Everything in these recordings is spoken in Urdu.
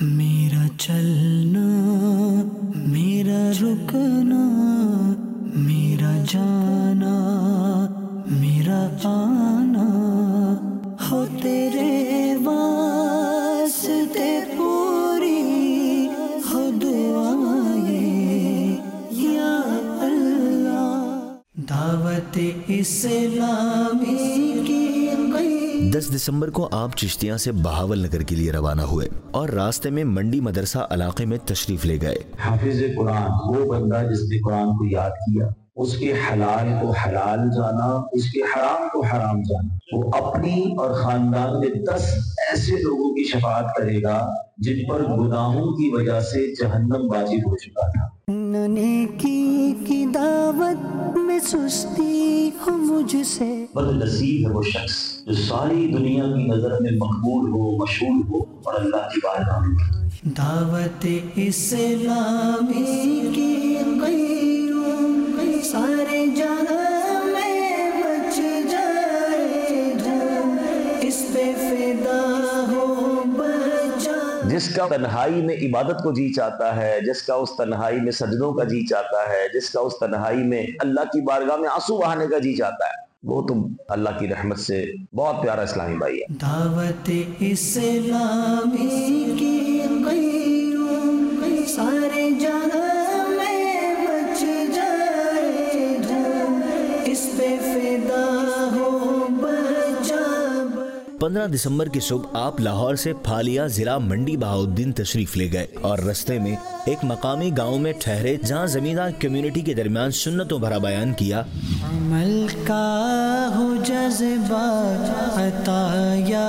میرا چلنا، میرا رکنا، میرا جانا، میرا آنا، ہو تیرے واسطے پوری ہو دعائیں یا اللہ۔ دعوت اسلامی کی 10 دسمبر کو آپ چشتیاں سے بہاول نگر کے لیے روانہ ہوئے اور راستے میں منڈی مدرسہ علاقے میں تشریف لے گئے۔ حافظ قرآن وہ بندہ جس نے قرآن کو یاد کیا، اس کے حلال کو حلال جانا، اس کے حرام کو حرام جانا، وہ اپنی اور خاندان میں 10 ایسے لوگوں کی شفاعت کرے گا جن پر گناہوں کی وجہ سے جہنم واجب ہو چکا تھا۔ نیکی کی دعوت میں سستی ہو مجھ سے، بد نصیب ہے وہ شخص جو ساری دنیا کی نظر میں مقبول ہو، مشہور ہو اور اللہ کی بارگاہ میں دعوت اسلامی کی قیوم سارے جہاں میں مچ جائے دھوم، اس پہ فدا ہو بچا۔ جس کا تنہائی میں عبادت کو جی چاہتا ہے، جس کا اس تنہائی میں سجدوں کا جی چاہتا ہے، جس کا اس تنہائی میں اللہ کی بارگاہ میں آنسو بہانے کا جی چاہتا ہے، وہ تم اللہ کی رحمت سے بہت پیارا اسلامی بھائی ہے۔ دعوت اسلامی کی قیوم سارے جہاں میں مچ جائے دھوم، اس پہ فدا ہو بچا۔ 15 دسمبر کی صبح آپ لاہور سے پھالیا ضلع منڈی بہاؤالدین تشریف لے گئے اور رستے میں ایک مقامی گاؤں میں ٹھہرے جہاں زمیندار کمیونٹی کے درمیان سنتوں بھرا بیان کیا۔ عمل کا ہو جذبہ عطا یا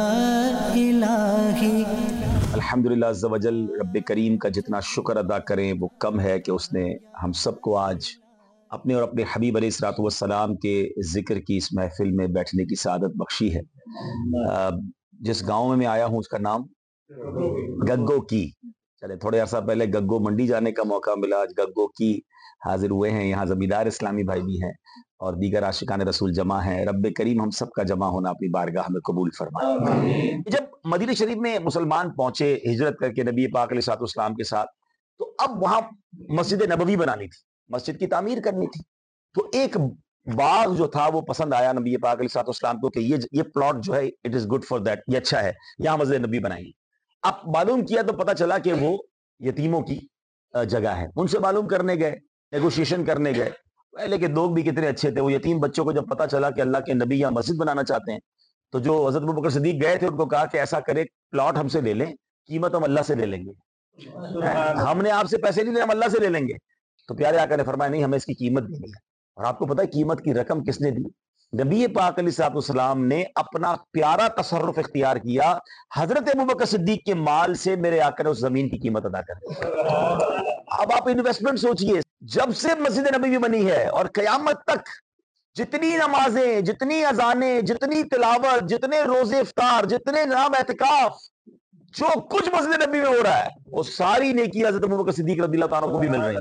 الہی۔ الحمدللہ عز و جل، رب کریم کا جتنا شکر ادا کریں وہ کم ہے کہ اس نے ہم سب کو آج اپنے اور اپنے حبیب علیہ الصلوۃ والسلام کے ذکر کی اس محفل میں بیٹھنے کی سعادت بخشی ہے۔ جس گاؤں میں آیا ہوں اس کا نام گگو کی، چلے تھوڑے عرصہ پہلے گگو منڈی جانے کا موقع ملا، آج گگو کی حاضر ہوئے ہیں۔ یہاں زمیندار اسلامی بھائی بھی ہیں اور دیگر عاشقان رسول جمع ہیں۔ رب کریم ہم سب کا جمع ہونا اپنی بارگاہ میں قبول فرمائے۔ جب مدینہ شریف میں مسلمان پہنچے ہجرت کر کے نبی پاک علیہ الصلوۃ والسلام کے ساتھ، تو اب وہاں مسجد نبوی بنانی تھی، مسجد کی تعمیر کرنی تھی، تو ایک باغ جو تھا وہ پسند آیا نبی پاک علیہ الصلوۃ والسلام کو کہ یہ پلاٹ جو ہے it is good for that, یہ اچھا ہے، یہاں مسجد نبوی بنائیں گے۔ اب معلوم کیا تو پتہ چلا کہ وہ یتیموں کی جگہ ہے۔ ان سے معلوم کرنے گئے، نیگوشیشن کرنے گئے، پہلے کے لوگ بھی کتنے اچھے تھے۔ وہ یتیم بچوں کو جب پتہ چلا کہ اللہ کے نبی یہاں مسجد بنانا چاہتے ہیں، تو جو حضرت ابوبکر صدیق گئے تھے ان کو کہا کہ ایسا کرے پلاٹ ہم سے لے لیں، قیمت ہم اللہ سے لے لیں گے، ہم نے آپ سے پیسے نہیں لے، ہم اللہ سے لے لیں گے۔ تو پیارے آقا نے فرمایا نہیں، ہمیں اس کی قیمت دینی ہے۔ اور آپ کو پتہ ہے قیمت کی رقم کس نے دی؟ نبی پاک علیہ الصلوۃ والسلام نے اپنا پیارا تصرف اختیار کیا، حضرت ابوبکر صدیق کے مال سے میرے آقا نے اس زمین کی قیمت ادا کر دی۔ اب آپ انویسٹمنٹ سوچئے، جب سے مسجد نبوی بنی ہے اور قیامت تک جتنی نمازیں، جتنی اذانیں، جتنی تلاوت، جتنے روزے افطار، جتنے نام اعتکاف، جو کچھ مسجد نبوی میں ہو رہا ہے وہ ساری نیکی حضرت ابوبکر صدیق رضی اللہ تعالیٰ کو بھی مل رہی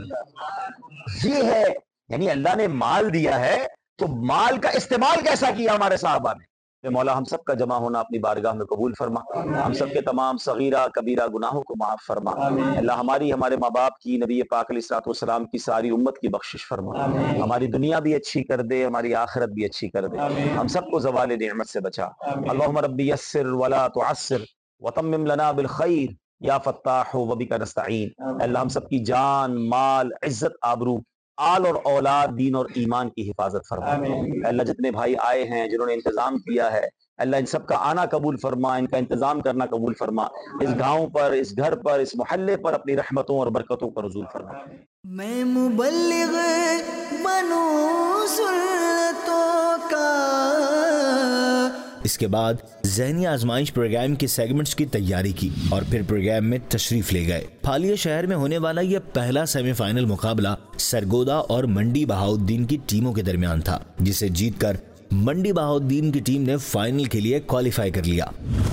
ہے۔ یہ ہے، یعنی اللہ نے مال دیا ہے تو مال کا استعمال کیسا کیا ہمارے صحابہ نے۔ مولا ہم سب کا جمع ہونا اپنی بارگاہ میں قبول فرما، ہم سب کے تمام صغیرہ کبیرہ گناہوں کو معاف فرما۔ اللہ ہماری، ہمارے ماں باپ کی، نبی پاک علیہ الصلوۃ والسلام کی ساری امت کی بخشش فرما۔ ہماری دنیا بھی اچھی کر دے، ہماری آخرت بھی اچھی کر دے، ہم سب کو زوال نعمت سے بچا۔ اللہم ربی یسر ولا تعسر وتمم لنا بالخیر یا فتاح وبک نستعین۔ اللہ ہم سب کی جان، مال، عزت، آبرو، آل اور اولاد، دین اور ایمان کی حفاظت فرما۔ اللہ جتنے بھائی آئے ہیں جنہوں نے انتظام کیا ہے، اللہ ان سب کا آنا قبول فرما، ان کا انتظام کرنا قبول فرما، اس گاؤں پر، اس گھر پر، اس محلے پر اپنی رحمتوں اور برکتوں پر نزول فرما۔ میں مبلغ بنوں سنتوں کا۔ اس کے بعد ذہنی آزمائش پروگرام کے سیگمنٹس کی تیاری کی اور پھر پروگرام میں تشریف لے گئے۔ پھالیا شہر میں ہونے والا یہ پہلا سیمی فائنل مقابلہ سرگودا اور منڈی بہاؤالدین کی ٹیموں کے درمیان تھا، جسے جیت کر منڈی بہاؤالدین کی ٹیم نے فائنل کے لیے کوالیفائی کر لیا۔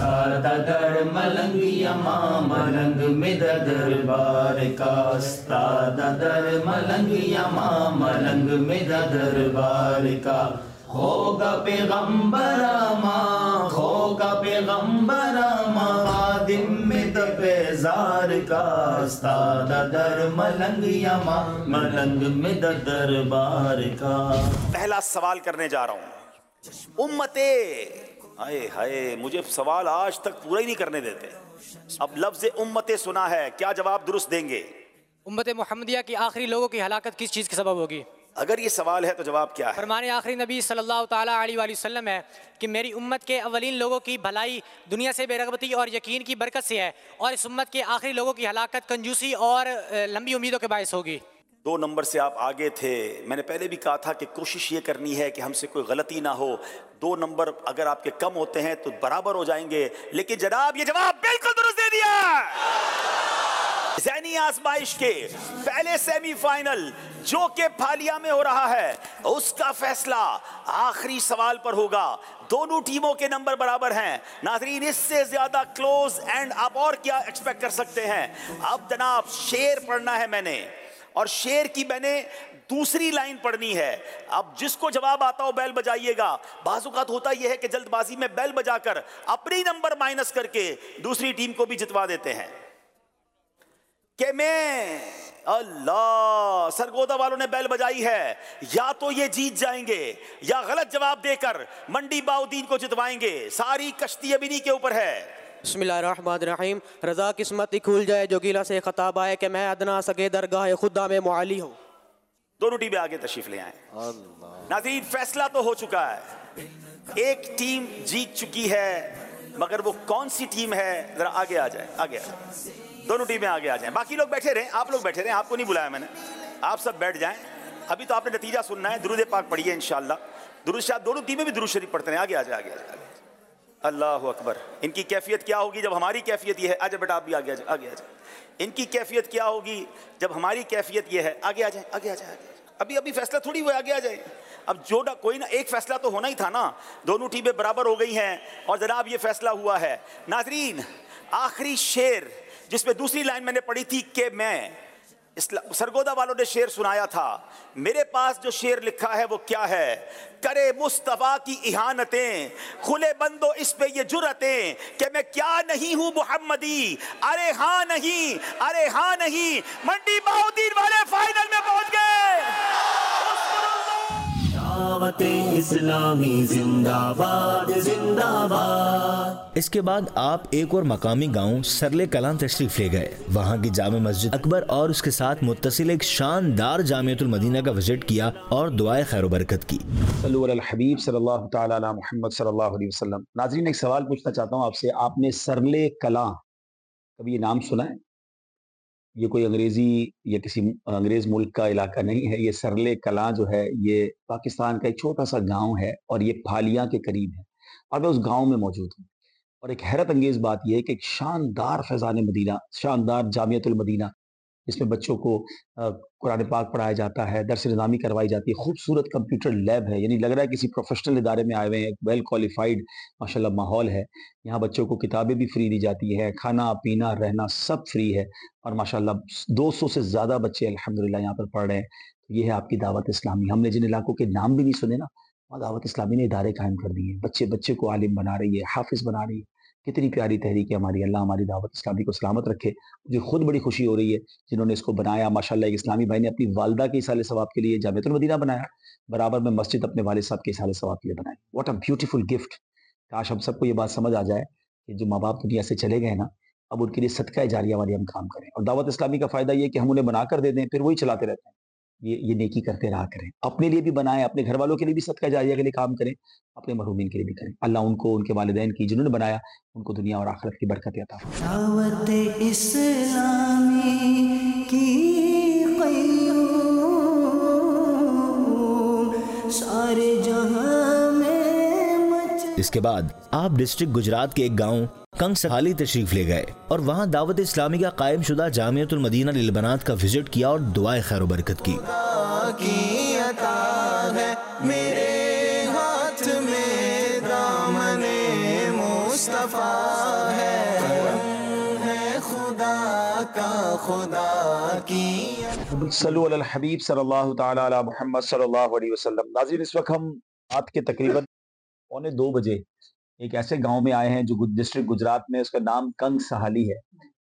ہوگا پیغمبر ماں، ہوگا پیغمبر ماں، خادم میں تپے زار کا استاد در ملنگ یما ملنگ میں دربار کا. پہلا سوال کرنے جا رہا ہوں. امتے ہائے ہائے مجھے سوال آج تک پورا ہی نہیں کرنے دیتے. اب لفظ امتے سنا ہے, کیا جواب درست دیں گے؟ امت محمدیہ کی آخری لوگوں کی ہلاکت کس چیز کے سبب ہوگی؟ اگر یہ سوال ہے تو جواب کیا ہے؟ فرمانے آخری نبی صلی اللہ تعالیٰ علیہ وآلہ وسلم ہے کہ میری امت کے اولین لوگوں کی بھلائی دنیا سے بے رغبتی اور یقین کی برکت سے ہے، اور اس امت کے آخری لوگوں کی ہلاکت کنجوسی اور لمبی امیدوں کے باعث ہوگی. 2 نمبر سے آپ آگے تھے. میں نے پہلے بھی کہا تھا کہ کوشش یہ کرنی ہے کہ ہم سے کوئی غلطی نہ ہو. 2 نمبر اگر آپ کے کم ہوتے ہیں تو برابر ہو جائیں گے. لیکن جناب یہ جواب بالکل درست دے دیا. ذہنی آزمائش کے پہلے سیمی فائنل جو کہ پھالیا میں ہو رہا ہے اس کا فیصلہ آخری سوال پر ہوگا. دونوں ٹیموں کے نمبر برابر ہیں. ناظرین اس سے زیادہ کلوز اینڈ آپ اور کیا ایکسپیکٹ کر سکتے ہیں؟ اب جناب شعر پڑھنا ہے میں نے، اور شعر کی میں نے دوسری لائن پڑھنی ہے. اب جس کو جواب آتا ہو بیل بجائیے گا. بعض اوقات ہوتا یہ ہے کہ جلد بازی میں بیل بجا کر اپنی نمبر مائنس کر کے دوسری ٹیم کو بھی جتوا دیتے ہیں. کہ میں اللہ سرگودا والوں نے بیل بجائی ہے، یا تو یہ جیت جائیں گے یا غلط جواب دے کر منڈی باؤدین کو جتوائیں گے. ساری کشتی اب انہی کے اوپر ہے. بسم اللہ الرحمن الرحیم. رضا قسمت کھل جائے جو گیلا سے خطاب آئے کہ میں ادنا سگے درگاہ خدا میں معالی ہوں. دونوں ٹیمیں آگے تشریف لے آئیں. ناظرین فیصلہ تو ہو چکا ہے، ایک ٹیم جیت چکی ہے، مگر وہ کون سی ٹیم ہے؟ ذرا آگے آ جائیں، آگے آ جائیں. دونوں ٹیمیں آگے آ جائیں. باقی لوگ بیٹھے رہیں، آپ لوگ بیٹھے رہیں، آپ کو نہیں بلایا میں نے. آپ سب بیٹھ جائیں. ابھی تو آپ نے نتیجہ سننا ہے. درود پاک پڑھیے انشاءاللہ. درود شریف دونوں ٹیمیں بھی درود شریف پڑھتے ہیں. آگے آ جائیں، آگے آ جائیں. اللہ اکبر. ان کی کیفیت کیا ہوگی جب ہماری کیفیت یہ ہے؟ آجا بیٹا آپ بھی آگے آ جائیں، آگے آ جائیں. ان کی کیفیت کیا ہوگی جب ہماری کیفیت یہ ہے؟ آگے آ جائیں، آگے آ جائیں. ابھی فیصلہ تھوڑی ہوا، آگے آ جائیں. اب جو نہ کوئی نہ ایک فیصلہ تو ہونا ہی تھا نا. دونوں ٹیمیں برابر ہو گئی ہیں اور جناب یہ فیصلہ ہوا ہے. ناظرین آخری شعر جس میں دوسری لائن میں نے پڑھی تھی کہ میں سرگودا والوں نے شعر سنایا تھا. میرے پاس جو شعر لکھا ہے وہ کیا ہے؟ کرے مصطفیٰ کی اہانتیں کھلے بندو اس پہ یہ جرتیں کہ میں کیا نہیں ہوں محمدی. ارے ہاں نہیں، ارے ہاں نہیں. منڈی باؤدین والے فائنل میں پہنچ گئے. دعوت اسلامی زندہ باد زندہ باد. اس کے بعد آپ ایک اور مقامی گاؤں سرلے کلاں تشریف لے گئے. وہاں کی جامع مسجد اکبر اور اس کے ساتھ متصل ایک شاندار جامعۃ المدینہ کا وزٹ کیا اور دعائے خیر و برکت کی. صلو علی الحبیب صلی اللہ تعالی علی محمد صلی اللہ علیہ وسلم. ناظرین ایک سوال پوچھنا چاہتا ہوں آپ سے. آپ نے سرلے کلاں کبھی یہ نام سنا ہے؟ یہ کوئی انگریزی یا کسی انگریز ملک کا علاقہ نہیں ہے. یہ سرلے کلاں جو ہے یہ پاکستان کا ایک چھوٹا سا گاؤں ہے اور یہ پھالیا کے قریب ہے اور میں اس گاؤں میں موجود ہوں. اور ایک حیرت انگیز بات یہ ہے کہ ایک شاندار فیضان مدینہ، شاندار جامعۃ المدینہ جس میں بچوں کو قرآن پاک پڑھایا جاتا ہے، درس نظامی کروائی جاتی ہے، خوبصورت کمپیوٹر لیب ہے. یعنی لگ رہا ہے کسی پروفیشنل ادارے میں آئے ہوئے ہیں. ویل کوالیفائڈ ماشاءاللہ ماحول ہے. یہاں بچوں کو کتابیں بھی فری دی جاتی ہے، کھانا پینا رہنا سب فری ہے. اور ماشاءاللہ 200 سے زیادہ بچے الحمدللہ یہاں پر پڑھ رہے ہیں. یہ ہے آپ کی دعوت اسلامی. ہم نے جن علاقوں کے نام بھی نہیں سنے نا، وہاں دعوت اسلامی نے ادارے قائم کر دیے. بچے کو عالم بنا رہی ہے، حافظ بنا رہی ہے. کتنی پیاری تحریک ہے ہماری. اللہ ہماری دعوت اسلامی کو سلامت رکھے. مجھے خود بڑی خوشی ہو رہی ہے جنہوں نے اس کو بنایا. ماشاءاللہ ایک اسلامی بھائی نے اپنی والدہ کے اصال ثواب کے لیے جامعۃ المدینہ بنایا، برابر میں مسجد اپنے والد صاحب کے اصال ثواب کے لیے بنائی. What a beautiful gift. کاش ہم سب کو یہ بات سمجھ آ جائے کہ جو ماں باپ دنیا سے چلے گئے نا، اب ان کے لیے صدقہ جاریہ والے ہم کام کریں. اور دعوت اسلامی کا فائدہ یہ کہ ہم انہیں بنا کر دے دیں، پھر وہی چلاتے رہتے ہیں. یہ نیکی کرتے رہا کریں. اپنے لیے بھی بنائیں، اپنے گھر والوں کے لیے بھی صدقہ جاریہ کے لیے کام کریں، اپنے مرحومین کے لیے بھی کریں. اللہ ان کو، ان کے والدین کی جنہوں نے بنایا، ان کو دنیا اور آخرت کی برکت عطا فرمائے. دعوت اسلامی کی قیوم سارے جہاں میں مچ. اس کے بعد آپ ڈسٹرکٹ گجرات کے ایک گاؤں کنگ سہالی تشریف لے گئے اور وہاں دعوت اسلامی کا قائم شدہ جامعۃ المدینہ للبنات کا وزٹ کیا اور دعائے خیر و برکت کی. کی عطا ہے میرے ہاتھ میں دامن مصطفیٰ ہے، کرم ہے خدا کا خدا کی. صلو علی الحبیب صلی اللہ تعالی علی محمد صلی اللہ علیہ وسلم. ناظرین اس وقت ہم رات کے تقریباً 1:45 بجے ایک ایسے گاؤں میں آئے ہیں جو ڈسٹرکٹ گجرات میں، اس کا نام کنگ سہالی ہے.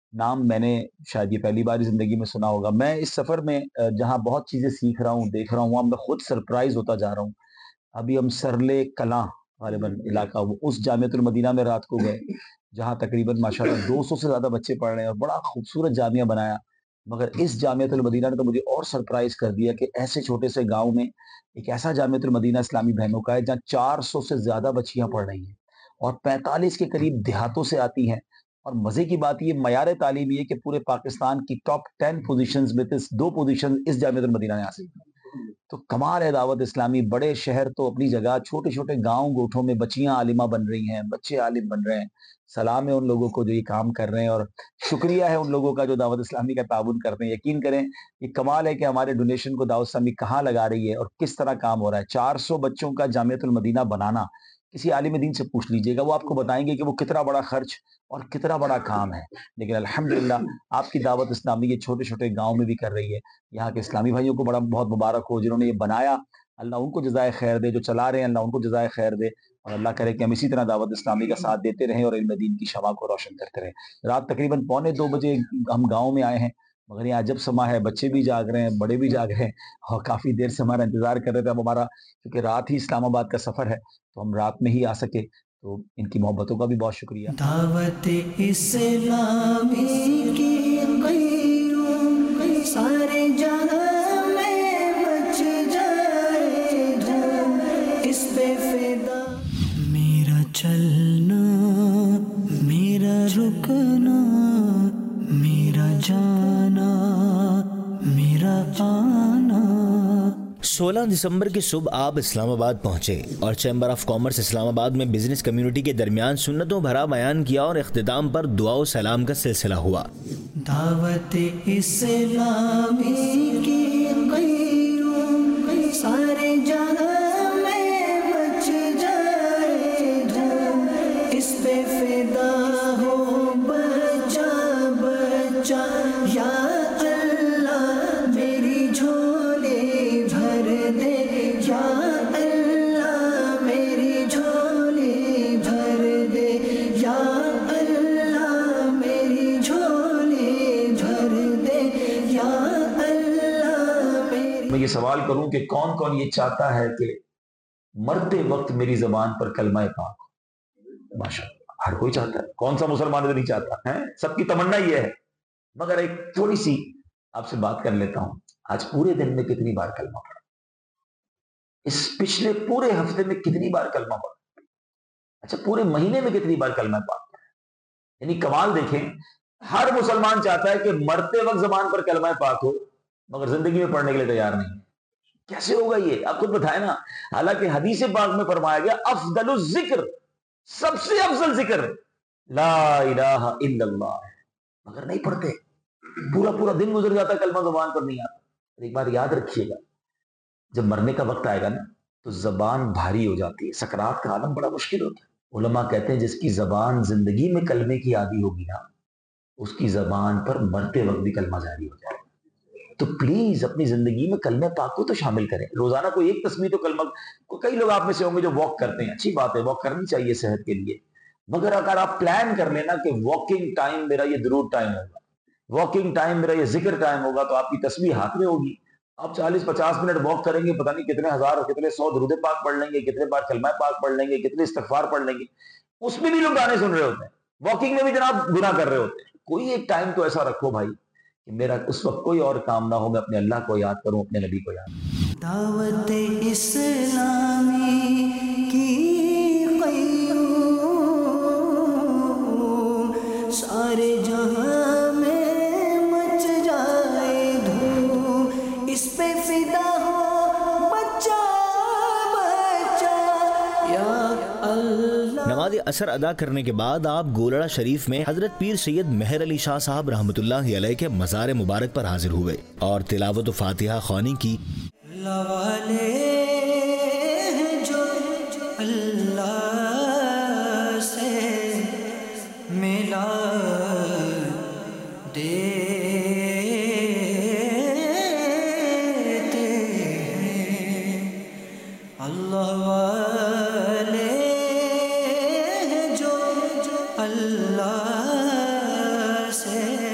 نام میں نے شاید یہ پہلی بار زندگی میں سنا ہوگا. میں اس سفر میں جہاں بہت چیزیں سیکھ رہا ہوں، دیکھ رہا ہوں، وہاں میں خود سرپرائز ہوتا جا رہا ہوں. ابھی ہم سرلے کلاں غالباً علاقہ، وہ اس جامعۃ المدینہ میں رات کو گئے جہاں تقریباً ماشاءاللہ 200 سے زیادہ بچے پڑھ رہے ہیں اور بڑا خوبصورت جامعہ بنایا. مگر اس جامعۃ المدینہ نے تو مجھے اور سرپرائز کر دیا کہ ایسے چھوٹے سے گاؤں میں ایک ایسا جامعۃ المدینہ اسلامی بہنوں کا ہے جہاں 400 سے زیادہ بچیاں پڑھ رہی ہیں اور 45 کے قریب دیہاتوں سے آتی ہیں. اور مزے کی بات یہ معیار تعلیم یہ کہ پورے پاکستان کی ٹاپ 10 پوزیشنز میں 2 پوزیشن اس جامعۃ المدینہ نے حاصل کی. تو کمال ہے دعوت اسلامی. بڑے شہر تو اپنی جگہ، چھوٹے چھوٹے گاؤں گوٹھوں میں بچیاں عالمہ بن رہی ہیں، بچے عالم بن رہے ہیں. سلام ہے ان لوگوں کو جو یہ کام کر رہے ہیں، اور شکریہ ہے ان لوگوں کا جو دعوت اسلامی کا تعاون کرتے ہیں. یقین کریں یہ کمال ہے کہ ہمارے ڈونیشن کو دعوت اسلامی کہاں لگا رہی ہے اور کس طرح کام ہو رہا ہے. 400 بچوں کا جامعۃ المدینہ بنانا کسی عالم دین سے پوچھ لیجئے گا، وہ آپ کو بتائیں گے کہ وہ کتنا بڑا خرچ اور کتنا بڑا کام ہے. لیکن الحمدللہ آپ کی دعوت اسلامی یہ چھوٹے چھوٹے گاؤں میں بھی کر رہی ہے. یہاں کے اسلامی بھائیوں کو بڑا بہت مبارک ہو جنہوں نے یہ بنایا. اللہ ان کو جزائے خیر دے، جو چلا رہے ہیں اللہ ان کو جزائے خیر دے، اور اللہ کرے کہ ہم اسی طرح دعوت اسلامی کا ساتھ دیتے رہیں اور علم دین کی شمع کو روشن کرتے رہیں. رات تقریباً 1:45 بجے ہم گاؤں میں آئے ہیں، مگر یہ عجب سما ہے، بچے بھی جاگ رہے ہیں، بڑے بھی جاگ رہے ہیں، اور کافی دیر سے ہمارا انتظار کر رہے تھے. اب ہمارا کیونکہ رات ہی اسلام آباد کا سفر ہے تو ہم رات میں ہی آ سکے، تو ان کی محبتوں کا بھی بہت شکریہ. دعوت اسلامی کی قیوم سارے جہاں میں مچ جائے دھوم، اس پہ فدا میرا چلنا، میرا رکنا، میرا جانا، میرا آنا. 16 دسمبر کی صبح آپ اسلام آباد پہنچے اور چیمبر آف کامرس اسلام آباد میں بزنس کمیونٹی کے درمیان سنتوں بھرا بیان کیا اور اختتام پر دعا و سلام کا سلسلہ ہوا. دعوت اسلامی کی قیوم سارے جہاں میں مچ جائے دھوم، اس پہ فدا ہو بچہ بچہ. یا اللہ میری جھولی بھر دے، یا اللہ میری جھولی بھر دے، یا اللہ میری جھولی بھر دے، یا اللہ میری. میں یہ سوال کروں کہ کون کون یہ چاہتا ہے کہ مرتے وقت میری زبان پر کلمہ پاک ہو؟ ماشاءاللہ ہر کوئی چاہتا ہے، کون سا مسلمان نہیں چاہتا ہے؟ سب کی تمنا یہ ہے. مگر ایک تھوڑی سی آپ سے بات کر لیتا ہوں، آج پورے دن میں کتنی بار کلمہ پڑھا؟ اس پچھلے پورے ہفتے میں کتنی بار کلمہ پڑھا؟ اچھا پورے مہینے میں کتنی بار کلمہ پاک پڑھا؟ یعنی کمال دیکھیں، ہر مسلمان چاہتا ہے کہ مرتے وقت زبان پر کلمہ پاک ہو، مگر زندگی میں پڑھنے کے لیے تیار نہیں. کیسے ہوگا یہ؟ آپ خود بتائیں نا. حالانکہ حدیث پاک میں فرمایا گیا افضل الذکر، سب سے افضل ذکر لا الہ الا اللہ، مگر نہیں پڑھتے. پورا پورا دن گزر جاتا ہے کلمہ زبان پر نہیں آتا. ایک بار یاد رکھیے گا، جب مرنے کا وقت آئے گا نا تو زبان بھاری ہو جاتی ہے، سکرات کا عالم بڑا مشکل ہوتا ہے. علماء کہتے ہیں جس کی زبان زندگی میں کلمے کی عادی ہوگی نا، اس کی زبان پر مرتے وقت بھی کلمہ جاری ہو جائے. تو پلیز اپنی زندگی میں کلمہ پاک کو تو شامل کریں. روزانہ کوئی ایک تسبیح تو کلمہ. کئی لوگ آپ میں سے ہوں گے جو واک کرتے ہیں، اچھی بات ہے، واک کرنی چاہیے صحت کے لیے. مگر اگر آپ پلان کر لینا کہ واکنگ ٹائم میرا یہ درود ٹائم ہوگا، واکنگ ٹائم میرا یہ ذکر ٹائم ہوگا، تو آپ کی تسبیح ہاتھ میں ہوگی. آپ 40-50 منٹ واک کریں گے، پتہ نہیں کتنے ہزار اور کتنے 100 درود پاک پڑھ لیں گے، کتنے بار کلمہ پاک پڑھ لیں گے، کتنے استغفار پڑھ لیں گے. اس میں بھی لوگ گانے سن رہے ہوتے ہیں، واکنگ میں بھی جناب گناہ کر رہے ہوتے ہیں. کوئی ایک ٹائم تو ایسا رکھو بھائی کہ میرا اس وقت کوئی اور کام نہ ہو، میں اپنے اللہ کو یاد کروں، اپنے نبی کو یاد کروں. دعوت اسلامی کی قیوم سارے جہاں میں مچ جائے دھوم، اس پہ فدا ہو بچہ بچہ. یا اللہ. نماز اثر ادا کرنے کے بعد آپ گولڑا شریف میں حضرت پیر سید مہر علی شاہ صاحب رحمۃ اللہ علیہ کے مزار مبارک پر حاضر ہوئے اور تلاوت و فاتحہ خوانی کی. اللہ والے جو اللہ سے ملا دیتے ہیں، اللہ والے جو اللہ سے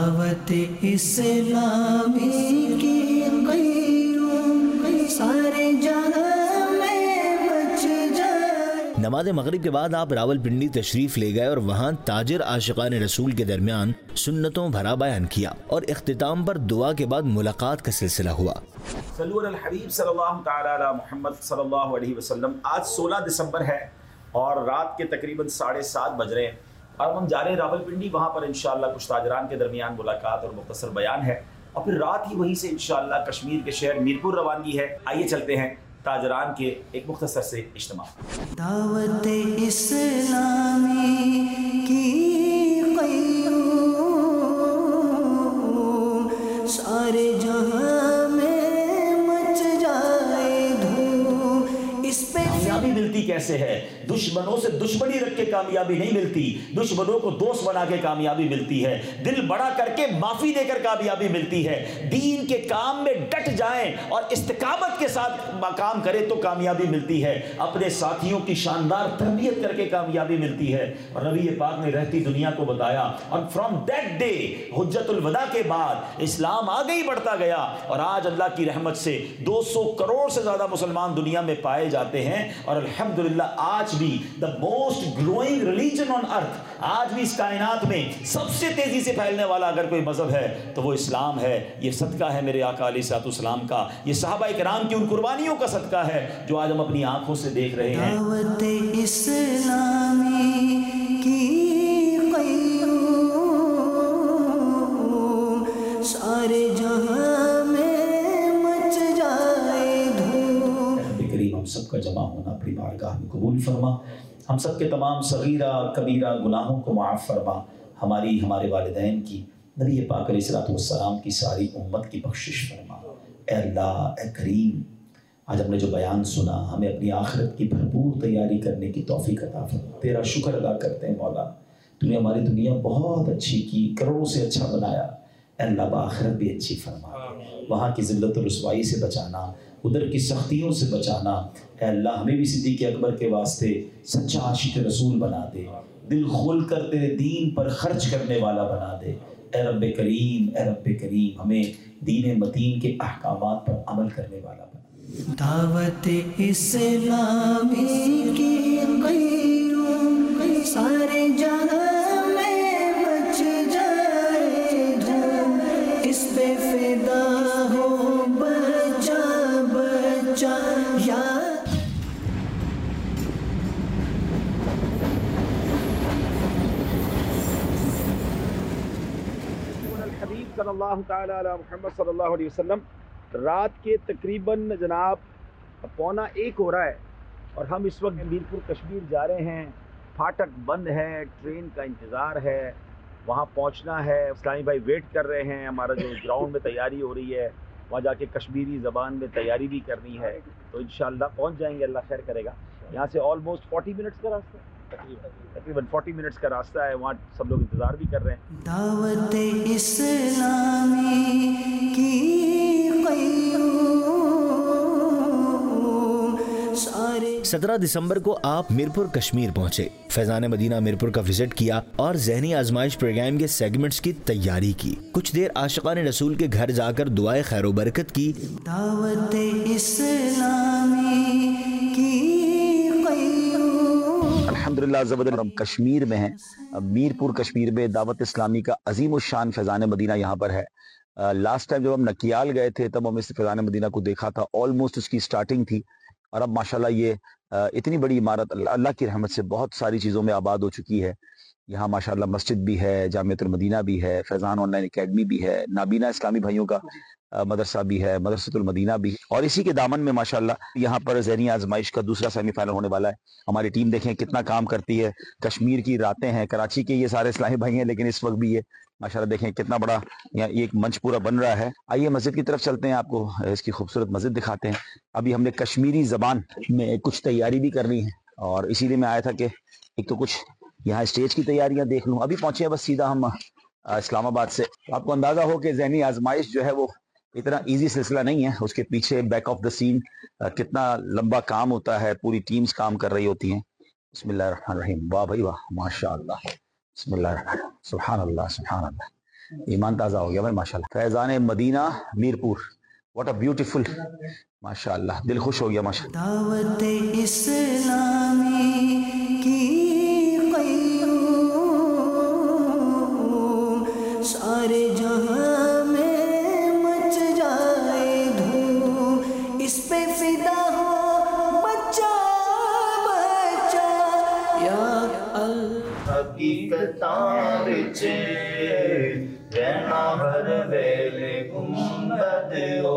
دعوت اسلامی کی قیوم سارے جہاں میں مچ جائے۔ نماز مغرب کے بعد آپ راولپنڈی تشریف لے گئے اور وہاں تاجر عاشقان رسول کے درمیان سنتوں بھرا بیان کیا، اور اختتام پر دعا کے بعد ملاقات کا سلسلہ ہوا۔ صلو علی الحبیب صلی اللہ تعالی علی محمد صلی اللہ علیہ وسلم۔ آج 16 دسمبر ہے اور رات کے تقریباً 7:30 بج رہے ہیں، اور ہم جا رہے ہیں راولپنڈی۔ وہاں پر انشاءاللہ کچھ تاجران کے درمیان ملاقات اور مختصر بیان ہے، اور پھر رات ہی وہیں سے انشاءاللہ کشمیر کے شہر میرپور روانگی ہے۔ آئیے چلتے ہیں تاجران کے ایک مختصر سے اجتماع۔ دعوت اسلامی کی قیوم سارے جہاں میں مچ جائے دھوم، اس پہ کامیابی ملتی کیسے ہے؟ دشمنوں سے دشمنی رکھ کے کامیابی نہیں ملتی، دشمنوں کو دوست بنا کے کامیابی ملتی ہے، دل بڑا کر کے معافی دے کر کامیابی ملتی ہے۔ دین کے کام میں ڈٹ جائیں اور استقامت کے ساتھ کام کرے تو کامیابی ملتی ہے، اپنے ساتھیوں کی شاندار تربیت کر کے کامیابی ملتی ہے۔ اور نبی پاک نے رہتی دنیا کو بتایا، اور فرام دیٹ ڈے حجت الوداع کے بعد اسلام آگے ہی بڑھتا گیا، اور آج اللہ کی رحمت سے 200 کروڑ سے زیادہ مسلمان دنیا میں پائے جاتے ہیں، اور الحمدللہ آج بھی the most growing religion on earth, آج بھی اس کائنات میں سب سے تیزی سے پھیلنے والا اگر کوئی مذہب ہے تو وہ اسلام ہے۔ یہ صدقہ ہے میرے آقا علیہ الصلوۃ والسلام کا، یہ صحابہ کرام کی ان قربانیوں کا صدقہ ہے جو آج ہم اپنی آنکھوں سے دیکھ رہے ہیں۔ دعوت اسلامی کی قیوم سارے جہاں میں مچ جائے دھوم۔ رب کریم ہم سب کا جمع ہونا اپنی بارگاہ میں قبول فرما، ہم سب کے تمام صغیرہ کبیرہ گناہوں کو معاف فرما، ہمارے والدین کی، نبی پاک علیہ الصلوۃ والسلام کی ساری امت کی بخشش فرما۔ اے اللہ، اے کریم، آج ہم نے جو بیان سنا، ہمیں اپنی آخرت کی بھرپور تیاری کرنے کی توفیق عطا فرما۔ تیرا شکر ادا کرتے ہیں مولا، تو نے ہماری دنیا بہت اچھی کی، کروڑوں سے اچھا بنایا۔ اے اللہ، بآخرت بھی اچھی فرما، وہاں کی ذلت و رسوائی سے بچانا، ادھر کی سختیوں سے بچانا۔ اے اللہ، ہمیں بھی صدیق اکبر کے واسطے سچا عاشق رسول بنا دے، دل کھول کر تیرے دین پر خرچ کرنے والا بنا دے۔ اے رب کریم، اے رب کریم، ہمیں دین متین کے احکامات پر عمل کرنے والا بنا دے۔ دعوت اسلامی کی قیوم سارے جہاں میں مچ جائے دھوم، اس پہ فدا ہو بچا بچا یا حبیب صلی اللہ تعالی علی محمد صلی اللہ علیہ وسلم۔ رات کے تقریباً جناب 1:15 ہو رہا ہے، اور ہم اس وقت میرپور کشمیر جا رہے ہیں۔ پھاٹک بند ہے، ٹرین کا انتظار ہے، وہاں پہنچنا ہے۔ اسلامی بھائی ویٹ کر رہے ہیں، ہمارا جو گراؤنڈ میں تیاری ہو رہی ہے وہاں جا کے کشمیری زبان میں تیاری بھی کرنی ہے، تو انشاءاللہ پہنچ جائیں گے، اللہ خیر کرے گا۔ یہاں سے آلموسٹ 40 منٹس کا راستہ ہے، تقریباً 40 منٹس کا راستہ ہے، وہاں سب لوگ انتظار بھی کر رہے ہیں۔ دعوت اسلامی کی قیوم سارے 17 دسمبر کو آپ میرپور کشمیر پہنچے، فیضان مدینہ میرپور کا وزٹ کیا اور ذہنی آزمائش پروگرام کے سیگمنٹس کی تیاری کی۔ کچھ دیر عاشقان رسول کے گھر جا کر دعائے خیر و برکت کی۔ دعوت اسلامی کی قیوم الحمدللہ عز و جل ہم کشمیر میں ہیں، میرپور کشمیر میں دعوت اسلامی کا عظیم الشان فیضان مدینہ یہاں پر ہے۔ لاسٹ ٹائم جب ہم نکیال گئے تھے تب ہم اس فیضان مدینہ کو دیکھا تھا، آلموسٹ اس کی سٹارٹنگ تھی، اور اب ماشاءاللہ یہ اتنی بڑی عمارت اللہ کی رحمت سے بہت ساری چیزوں میں آباد ہو چکی ہے۔ یہاں ماشاءاللہ مسجد بھی ہے، جامعۃ المدینہ بھی ہے، فیضان آن لائن اکیڈمی بھی ہے، نابینا اسلامی بھائیوں کا مدرسہ بھی ہے، مدرسۃ المدینہ بھی ہے، اور اسی کے دامن میں ماشاءاللہ یہاں پر ذہنی آزمائش کا دوسرا سیمی فائنل ہونے والا ہے۔ ہماری ٹیم دیکھیں کتنا کام کرتی ہے، کشمیر کی راتیں ہیں، کراچی کے یہ سارے اسلامی بھائی ہیں، لیکن اس وقت بھی یہ ماشاءاللہ دیکھیں کتنا بڑا یہ ایک منچ پورا بن رہا ہے۔ آئیے مسجد کی طرف چلتے ہیں، آپ کو اس کی خوبصورت مسجد دکھاتے ہیں۔ ابھی ہم نے کشمیری زبان میں کچھ تیاری بھی کرنی ہے، اور اسی لیے میں آیا تھا کہ ایک تو کچھ یہاں اسٹیج کی تیاریاں دیکھ لوں۔ ابھی پہنچے ہیں بس سیدھا ہم اسلام آباد سے۔ آپ کو اندازہ ہو کہ ذہنی آزمائش جو ہے وہ اتنا ایزی سلسلہ نہیں ہے، اس کے پیچھے بیک آف دا سین کتنا لمبا کام ہوتا ہے، پوری ٹیمز کام کر رہی ہوتی ہیں۔ بسم اللہ الرحمن الرحیم۔ واہ بھائی واہ، ماشاء اللہ، بسم اللہ الرحمن الرحیم، سبحان اللہ سبحان اللہ۔ ایمان تازہ ہو گیا بھائی ماشاءاللہ. Faizan Madina Mirpur, what a beautiful, ماشاءاللہ دل خوش ہو گیا ماشاءاللہ. دعوت اسلامی کی قیوم, سارے جہاں میں مچ جائے دھوم, اس پہ فدا ہو بچہ بچہ یا اللہ. حقیقتاں وچ رہنا ہر ویلے گنبد او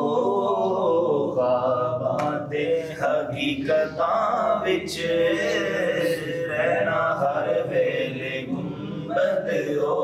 خواباں دے, حقیقتاں وچ رہنا ہر ویلے گنبد او.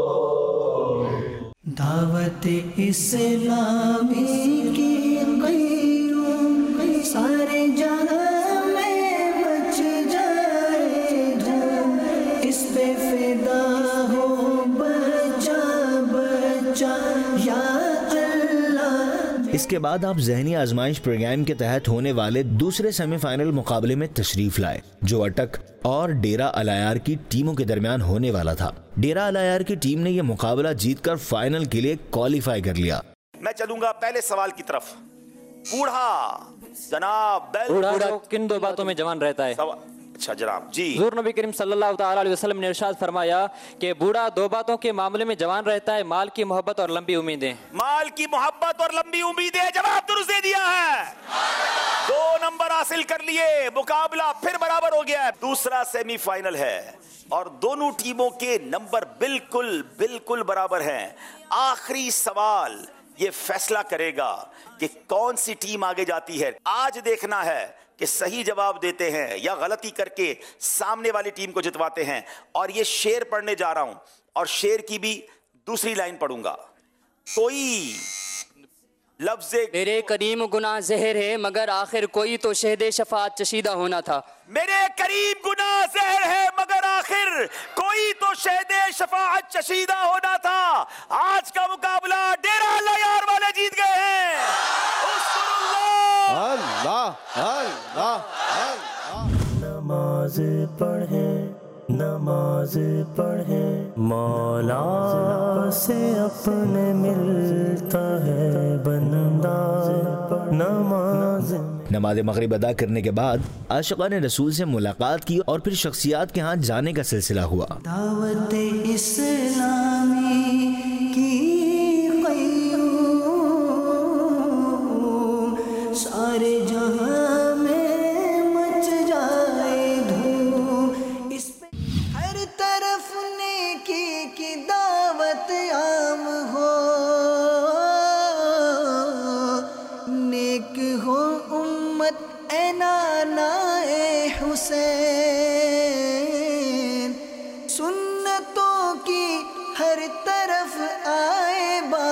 دعوت اسلامی کی قیوم, سارے جہاں میں مچ جائے دھوم, اس پہ فدا ہو بچہ بچہ یا اللہ. اس کے بعد آپ ذہنی آزمائش پروگرام کے تحت ہونے والے دوسرے سیمی فائنل مقابلے میں تشریف لائے, جو اٹک اور ڈیرہ الایار کی ٹیموں کے درمیان ہونے والا تھا. ڈیرہ الایار کی ٹیم نے یہ مقابلہ جیت کر فائنل کے لیے کوالیفائی کر لیا. میں چلوں گا پہلے سوال کی طرف. بوڑھا جناب بوڑھا جو کن دو باتوں میں جوان رہتا ہے؟ اچھا جناب جی. حضور نبی کریم صلی اللہ تعالی علیہ وسلم نے ارشاد فرمایا کہ بوڑھا دو باتوں کے معاملے میں جوان رہتا ہے, مال کی محبت اور لمبی امیدیں. مال کی محبت اور لمبی امیدیں. جواب درست دے دیا ہے, 2 نمبر حاصل کر لیے, مقابلہ پھر برابر ہو گیا ہے. دوسرا سیمی فائنل ہے اور دونوں ٹیموں کے نمبر بالکل برابر ہیں. آخری سوال یہ فیصلہ کرے گا کہ کون سی ٹیم آگے جاتی ہے. آج دیکھنا ہے کہ صحیح جواب دیتے ہیں یا غلطی کر کے سامنے والی ٹیم کو جتواتے ہیں. اور یہ شعر پڑھنے جا رہا ہوں اور شعر کی بھی دوسری لائن پڑھوں گا. کوئی لفظ میرے کریم گناہ زہر ہے مگر آخر کوئی تو شہد شفاعت چشیدہ ہونا تھا. میرے کریم گناہ زہر ہے مگر آخر کوئی تو شہد شفاعت چشیدہ ہونا تھا. آج کا مقابلہ ڈیرہ الایار والے جیت گئے ہیں. اللہ اللہ نماز پڑھیں مولا سے اپنے ملتا ہے بندہ. نماز مغرب ادا کرنے کے بعد عاشقان رسول سے ملاقات کی اور پھر شخصیات کے ہاں جانے کا سلسلہ ہوا. دعوت اسلامی کی قیوم, سارے جہاں میں مچ جائے دھوم, اس پہ ہر طرف نیکی کی دعوت عام ہو, نیک ہو امت اے نانا اے حسین, سنتوں کی ہر طرف آئے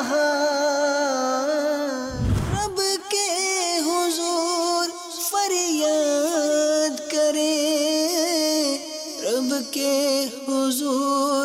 بہار. رب کے حضور فریاد کریں, رب کے حضور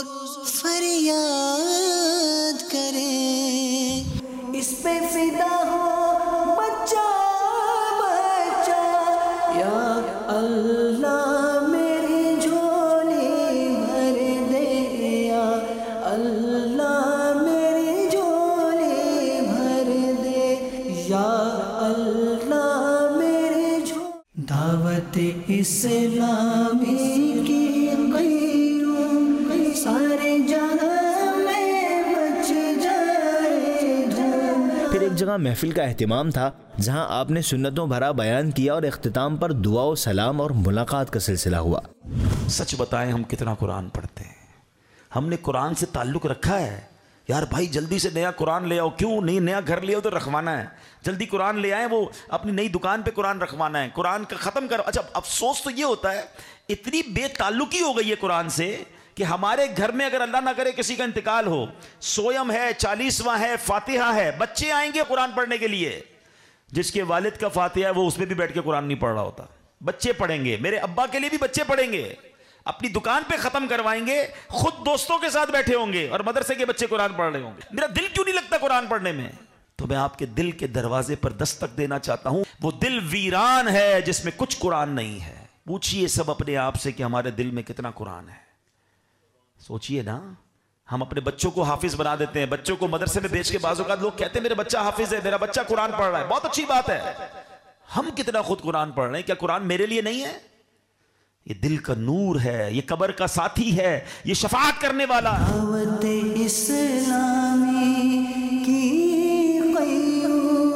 فریاد کریں, اس پہ فدا ہو بچہ بچہ یا اللہ. میری جھولی بھر دے یا اللہ, میری جھولی بھر دے یا اللہ, میری جھولی. دعوت اسلامی کی قیوم, سارے جہاں میں مچ جائے دھوم. پھر ایک جگہ محفل کا اہتمام تھا جہاں آپ نے سنتوں بھرا بیان کیا اور اختتام پر دعا و سلام اور ملاقات کا سلسلہ ہوا. سچ بتائیں ہم کتنا قرآن پڑھتے ہیں؟ ہم نے قرآن سے تعلق رکھا ہے؟ یار بھائی جلدی سے نیا قرآن لے آؤ. کیوں نہیں؟ نیا گھر لے آؤ تو رکھوانا ہے, جلدی قرآن لے آئیں, وہ اپنی نئی دکان پہ قرآن رکھوانا ہے, قرآن کا ختم کرو. اچھا افسوس تو یہ ہوتا ہے اتنی بے تعلقی ہو گئی ہے قرآن سے کہ ہمارے گھر میں اگر اللہ نہ کرے کسی کا انتقال ہو, سویم ہے, 40واں ہے, فاتحہ ہے, بچے آئیں گے قرآن پڑھنے کے لیے. جس کے والد کا فاتحہ ہے وہ اس میں بھی بیٹھ کے قرآن نہیں پڑھ رہا ہوتا, بچے پڑھیں گے. میرے ابا کے لیے بھی بچے پڑھیں گے, اپنی دکان پہ ختم کروائیں گے, خود دوستوں کے ساتھ بیٹھے ہوں گے اور مدرسے کے بچے قرآن پڑھ رہے ہوں گے. میرا دل کیوں نہیں لگتا قرآن پڑھنے میں؟ تو میں آپ کے دل کے دروازے پر دستک دینا چاہتا ہوں. وہ دل ویران ہے جس میں کچھ قرآن نہیں ہے. پوچھئے سب اپنے آپ سے کہ ہمارے دل میں کتنا قرآن ہے. سوچئے نا, ہم اپنے بچوں کو حافظ بنا دیتے ہیں, بچوں کو مدرسے میں بیچ کے بعض اوقات لوگ کہتے ہیں میرے بچہ حافظ ہے, میرا بچہ قرآن پڑھ رہا ہے, بہت اچھی بات ہے. ہم کتنا خود قرآن پڑھ رہے ہیں؟ کیا قرآن میرے لیے نہیں ہے؟ یہ دل کا نور ہے, یہ قبر کا ساتھی ہے, یہ شفاعت کرنے والا. دعوت اسلامی کی قیوم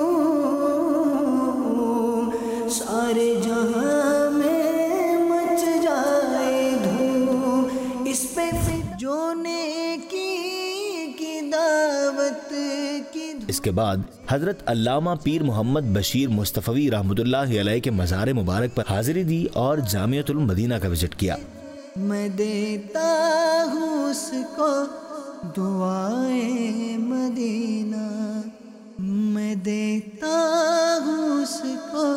سارے جہاں میں مچ جائے دھوم, اس پہ جو نیکی کی دعوت کی. اس کے بعد حضرت علامہ پیر محمد بشیر مصطفی رحمۃ اللہ علیہ کے مزار مبارک پر حاضری دی اور جامعۃ المدینہ کا وزٹ کیا. میں دیتا ہوں اس کو دعائے مدینہ, میں دیتا ہوں اس کو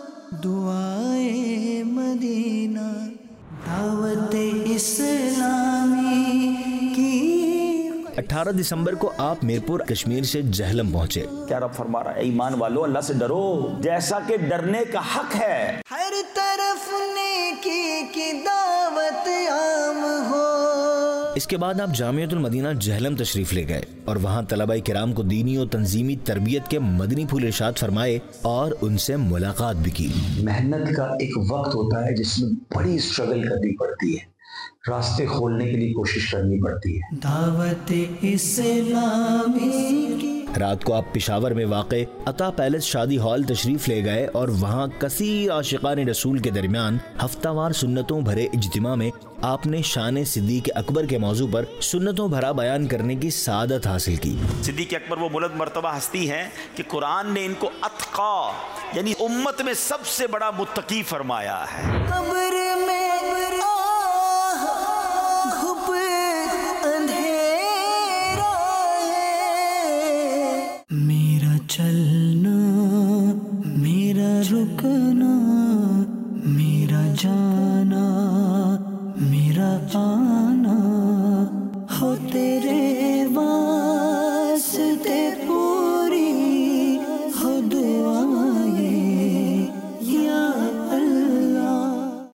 دعائے مدینہ. دعوت اسلامی کی 18 دسمبر کو آپ میرپور کشمیر سے جہلم پہنچے. کیا رب فرما رہا ہے؟ ایمان والو اللہ سے ڈرو جیسا کہ ڈرنے کا حق ہے. ہر طرف نیکی کی دعوت عام ہو. اس کے بعد آپ جامعۃ المدینہ جہلم تشریف لے گئے اور وہاں طلبہ کرام کو دینی و تنظیمی تربیت کے مدنی پھول ارشاد فرمائے اور ان سے ملاقات بھی کی. محنت کا ایک وقت ہوتا ہے جس میں بڑی اسٹرگل کرنی پڑتی ہے, راستے کھولنے کے لیے کوشش کرنی پڑتی ہے. دعوت اسلامی کی. رات کو آپ پشاور میں واقع عطا پیلس شادی ہال تشریف لے گئے اور وہاں کثیر عاشقان رسول کے درمیان ہفتہ وار سنتوں بھرے اجتماع میں آپ نے شان صدیق اکبر کے موضوع پر سنتوں بھرا بیان کرنے کی سعادت حاصل کی. صدیق اکبر وہ بلند مرتبہ ہستی ہیں کہ قرآن نے ان کو اتقا یعنی امت میں سب سے بڑا متقی فرمایا ہے. قبر میں گھپ اندھیرا ہے, میرا چلنا میرا رکنا میرا جان